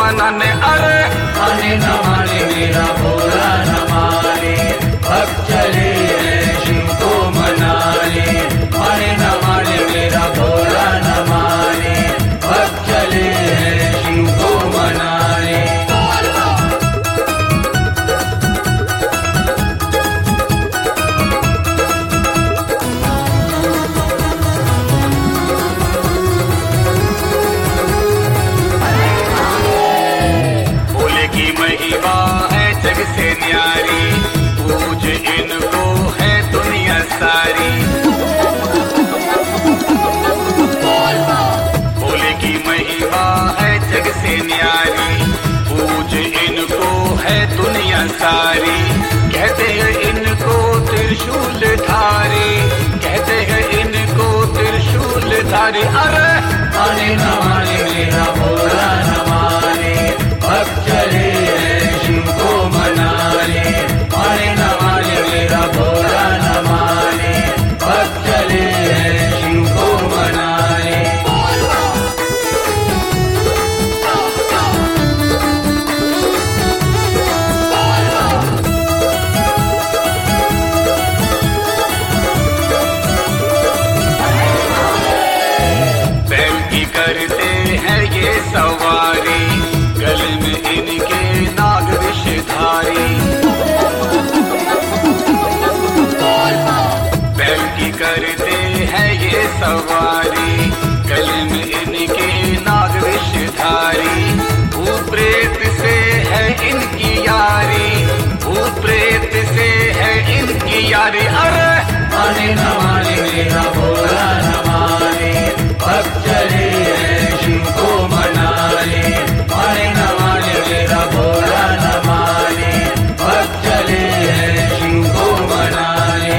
मनाने। अरे माने न माने मेरा भोला न माने, भक्त चले हैं शिव को मनाने। माने न माने मेरा भोला न माने, भक्त चले हैं शिव को मनाने। भोले की महिमा है जग से न्यारी, पूज इनको है दुनिया सारी। भोले की महिमा है जग से न्यारी, पूज इनको है दुनिया सारी। कहते हैं इनको त्रिशूल धारी, कहते हैं इनको त्रिशूल धारी। अरे माने न माने मेरा भोला न माने, भक्त चले हैं शिव को मनाने। माने न माने मेरा भोला न माने, भक्त चले हैं शिव को मनाने। बैल की करते हैं ये सवारी, गले में इनके नाग विषधारी। बैल की करते हैं ये सवारी, गले में इनके नाग विषधारी। भूत प्रेत से है इनकी यारी, भूत प्रेत से है इनकी यारी। अरे माने न माने मेरा भोला न माने, भक्त चले हैं शिव को मनाने। माने न माने मेरा भोला न माने, भक्त चले हैं शिव को मनाने।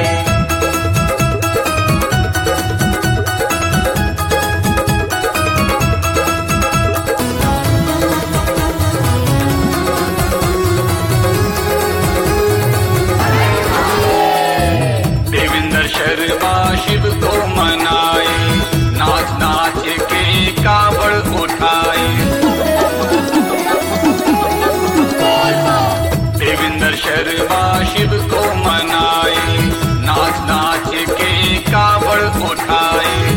देवेंद्र शर्मा शिव को मनाए, नाच नाच के कावड़ उठाए। देवेंद्र शर्मा शिव को मनाए, नाच नाच के कावड़ उठाए।